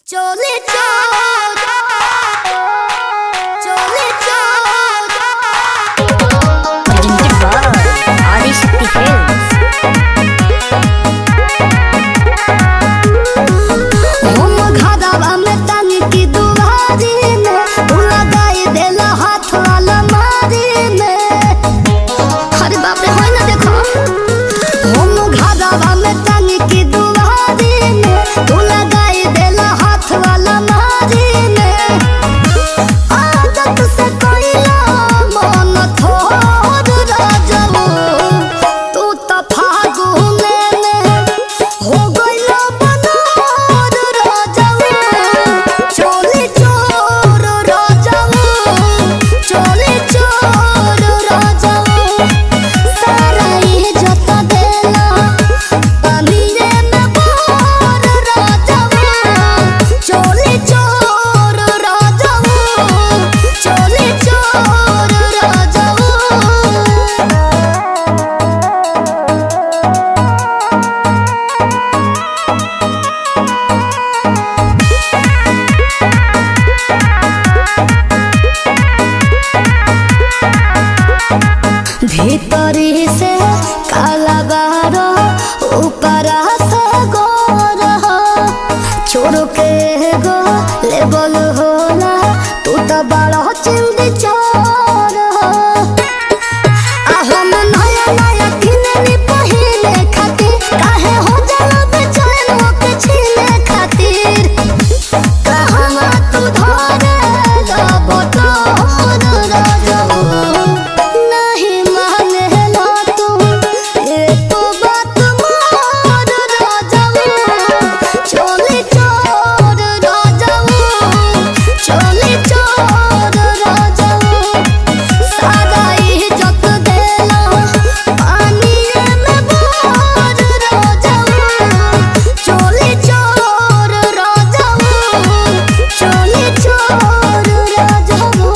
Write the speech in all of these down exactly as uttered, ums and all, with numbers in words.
चोले चोर चोले चोर presented by आदिशक्ति फिल्म्स। हम घादावा में तंग की दुआरी में तू लगाई देला हाथ वाला मारी में। अरे बाप रे होय ना देखो हम घादावा में तंग की दुआरी में तू लगाई देला हाथ वाला मारी में। आदत से कोइला मन थोड़ राजवो तू तो फागुने में हो गइला बनोर राजवो। चोली चोर राजवो चोली चोर राजवो सारा इज्जत देला पानीरे में बोर राजवो। चोली चोर राजवो चोली चोर राजवो। भीतरी से काला बारो ऊपरा से गोर हो छोड़ के गो लेबल होला तू तो बड़ा चिंदी चोर हो। आ हम नया नया किननी पहले खातिर काहे हो जाला बेचैन ओके छीने खातिर। कहवा तू धरे लब तोर राजवो नहीं मानेला तू एक बात मोर राजवो। चोली चोर राजवो चोली चोर राजवो सारा इज्जत देला पानीरे में बोर राजवो। चोली चोर राजवो चोली चोर राजवो।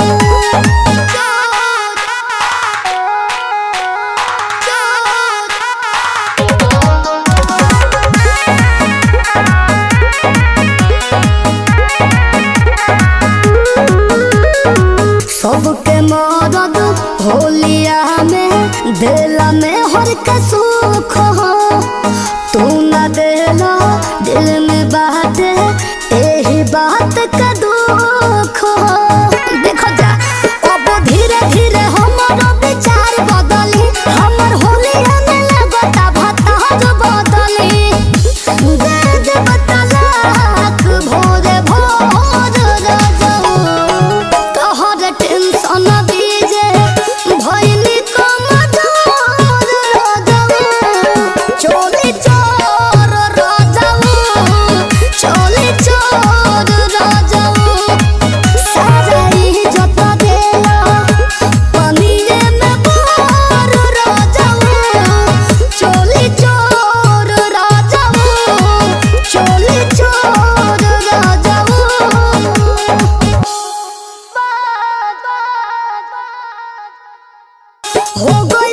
सबके मदद होलिया में दिला में हर के सुख हो तू न देला दिल में बाटे यही बात का दुख हो। देखो जा अब धीरे धीरे हमारा विचार बदली हमर होलिया में लगता भतार बदली। दे दे बतलाक भोरे भोर राजवो तोहर टेंशन बीजे भइनी कमजोर राजवो। चोली चोर राजवो चोली चोर राजवो सारा इज्जत देला पानीरे में बोर राजवो। चोली चोर राजवो चोली चोर राजवो। हो गई